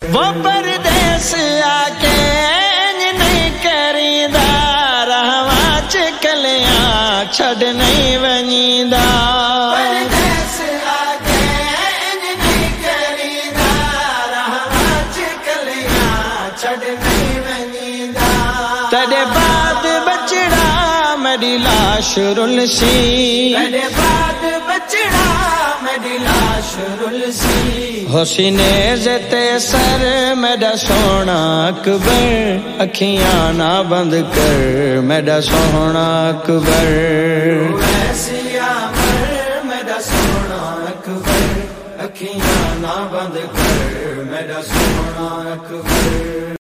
वो परदेस आके नहीं करीदा रहवा चिकलिया छड़ नहीं वनीदा परदेस आके नहीं करीदा रहवा चिकलिया छड़ नहीं वनीदा तेरे बाद बचड़ा मेरी लाश रुलसी तेरे बाद बचड़ा मेरी लाश रुलसी हुस्ने ज़ते सर मेरा सोना अकबर अखियां ना बंद कर मेरा सोना अकबर